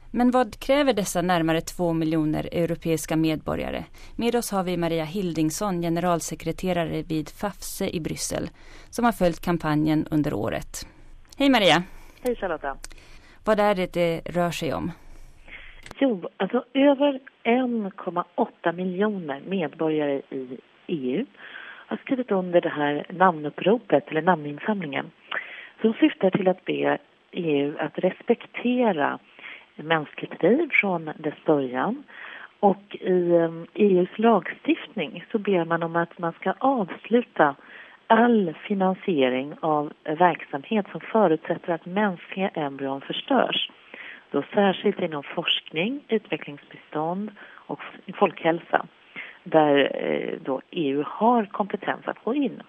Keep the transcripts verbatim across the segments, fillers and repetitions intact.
Men vad kräver dessa närmare två miljoner europeiska medborgare? Med oss har vi Maria Hildingsson, generalsekreterare vid FAFSE i Bryssel, som har följt kampanjen under året. Hej Maria! Hej Charlotta! Vad är det det rör sig om? Jo, alltså över en komma åtta miljoner medborgare i E U har skrivit under det här namnuppropet eller namninsamlingen som syftar till att be E U att respektera mänskligt liv från dess början. Och i E U:s lagstiftning så ber man om att man ska avsluta all finansiering av verksamhet som förutsätter att mänskliga embryon förstörs. Då särskilt inom forskning, utvecklingsbistånd och folkhälsa, där då E U har kompetens att gå in.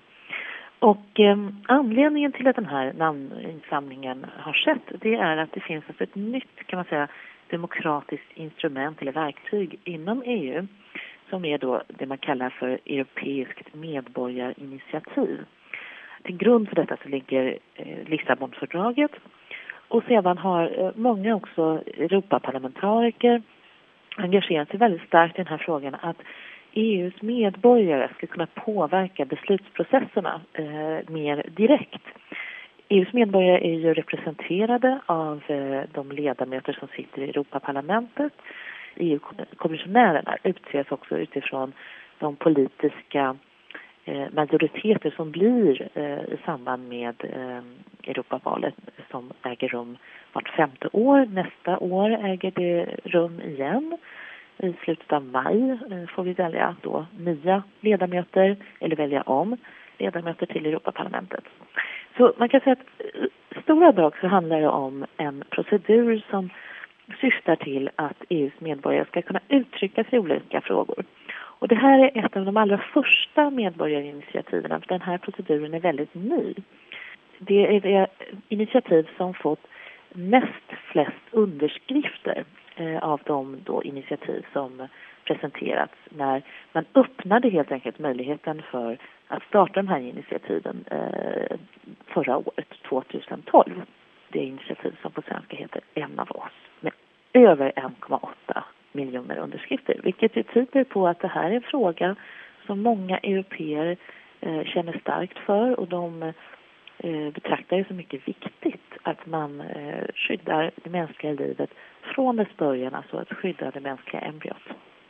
Och eh, anledningen till att den här namninsamlingen har skett, det är att det finns alltså ett nytt, kan man säga, demokratiskt instrument eller verktyg inom E U som är då det man kallar för europeiskt medborgarinitiativ. Till grund för detta så ligger eh, Lissabonfördraget. Och sedan har många också Europaparlamentariker engagerat sig väldigt starkt i den här frågan att E U:s medborgare ska kunna påverka beslutsprocesserna eh, mer direkt. E U:s medborgare är ju representerade av eh, de ledamöter som sitter i Europaparlamentet. E U-kommissionärerna utses också utifrån de politiska majoriteter som blir eh, i samband med eh, Europavalet som äger rum vart femte år. Nästa år äger det rum igen. I slutet av maj eh, får vi välja då nya ledamöter eller välja om ledamöter till Europaparlamentet. Så man kan säga att i stora drag så handlar det om en procedur som syftar till att E U:s medborgare ska kunna uttrycka sig i olika frågor. Och det här är ett av de allra första medborgarinitiativen. Den här proceduren är väldigt ny. Det är det initiativ som fått näst flest underskrifter eh, av de då initiativ som presenterats när man öppnade helt enkelt möjligheten för att starta de här initiativen eh, förra året, tjugohundratolv. Det är initiativ som på svenska heter En av oss med över en komma åtta miljoner underskrifter, vilket tyder på att det här är en fråga som många europeer eh, känner starkt för och de eh, betraktar det som mycket viktigt att man eh, skyddar det mänskliga livet från dess början, alltså att skydda det mänskliga embryot.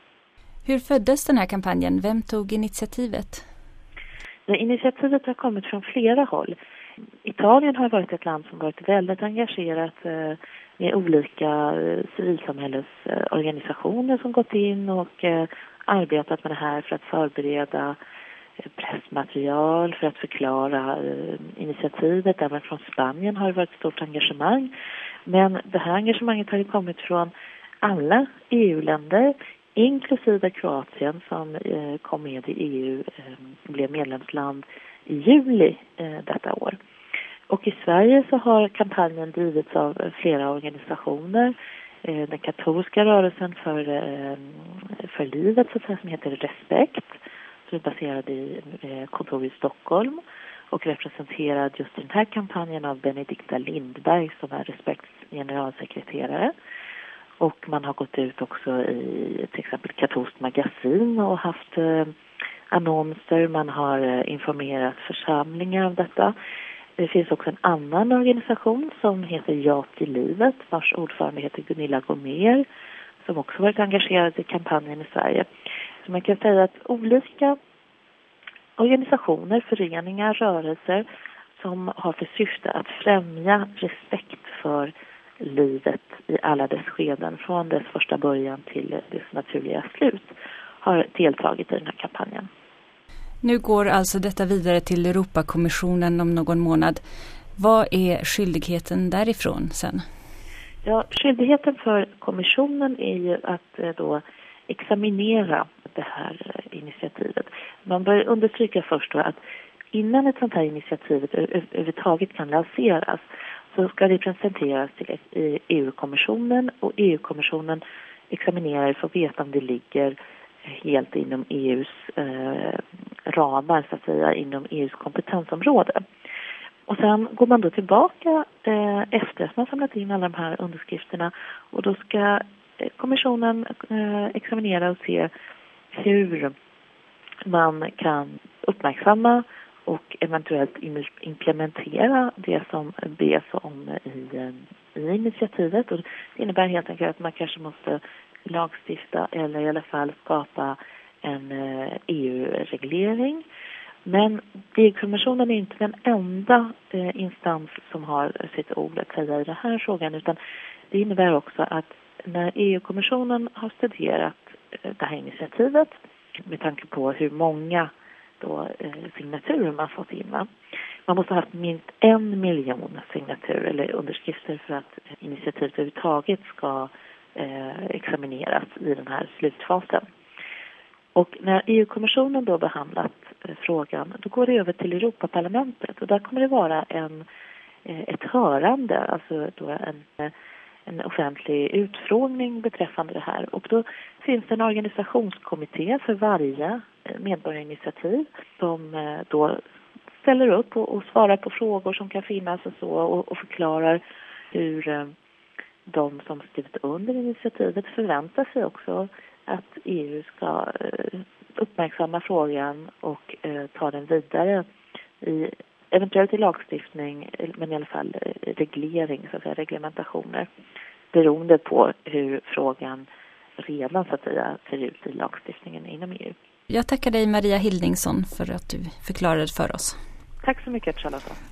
Hur föddes den här kampanjen? Vem tog initiativet? Det initiativet har kommit från flera håll. Italien har varit ett land som varit väldigt engagerat eh, med olika civilsamhällesorganisationer som gått in och eh, arbetat med det här för att förbereda eh, pressmaterial, för att förklara eh, initiativet. Även från Spanien har det varit ett stort engagemang. Men det här engagemanget har ju kommit från alla E U-länder, inklusive Kroatien som eh, kom med i E U och eh, blev medlemsland i juli eh, detta år. Och i Sverige så har kampanjen drivits av flera organisationer. Den katolska rörelsen för, för livet så att säga, som heter Respekt, som är baserad i kontor i Stockholm och representerad just i den här kampanjen av Benedikta Lindberg som är Respekts generalsekreterare. Och man har gått ut också i till exempel katolskt magasin och haft annonser. Man har informerat församlingar om detta. Det finns också en annan organisation som heter Ja till livet, vars ordförande heter Gunilla Gomér, som också varit engagerad i kampanjen i Sverige. Så man kan säga att olika organisationer, föreningar, rörelser som har för syfte att främja respekt för livet i alla dess skeden, från dess första början till dess naturliga slut, har deltagit i den här kampanjen. Nu går alltså detta vidare till Europakommissionen om någon månad. Vad är skyldigheten därifrån sen? Ja, skyldigheten för kommissionen är ju att då examinera det här initiativet. Man bör understryka först då att innan ett sånt här initiativ överhuvudtaget kan lanseras så ska det presenteras till E U-kommissionen och E U-kommissionen examinerar för att veta om det ligger helt inom E U:s eh, ramar, så att säga, inom E U:s kompetensområde. Och sen går man då tillbaka eh, efter att man samlat in alla de här underskrifterna och då ska eh, kommissionen eh, examinera och se hur man kan uppmärksamma och eventuellt implementera det som bes om i, i initiativet. Och det innebär helt enkelt att man kanske måste lagstifta eller i alla fall skapa en E U-reglering. Men E U-kommissionen är inte den enda eh, instans som har sitt ord att säga i den här frågan, utan det innebär också att när E U-kommissionen har studerat eh, det här initiativet med tanke på hur många då, eh, signaturer man fått in. Va? Man måste ha haft minst en miljon signaturer eller underskrifter för att initiativet överhuvudtaget ska eh, examineras i den här slutfasen. Och när E U-kommissionen då behandlat eh, frågan, då går det över till Europaparlamentet och där kommer det vara en, eh, ett hörande, alltså då en, eh, en offentlig utfrågning beträffande det här. Och då finns det en organisationskommitté för varje eh, medborgarinitiativ som eh, då ställer upp och, och svarar på frågor som kan finnas och så och, och förklarar hur eh, de som skrivit under initiativet förväntar sig också att E U ska eh, uppmärksamma frågan och eh, ta den vidare i eventuellt i lagstiftning men i alla fall eh, reglering, så att säga, reglementationer beroende på hur frågan redan så att säga ser ut i lagstiftningen inom E U. Jag tackar dig Maria Hildingsson för att du förklarade för oss. Tack så mycket Charlotte.